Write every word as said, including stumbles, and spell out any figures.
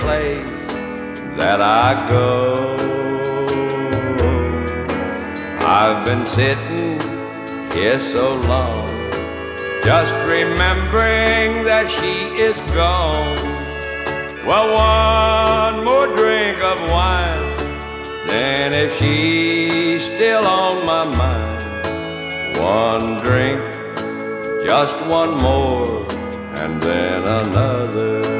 place that I go. I've been sitting here so long, just remembering that she is gone. Well, one more drink of wine, then if she's still on my mind, one drink, just one more, and then another.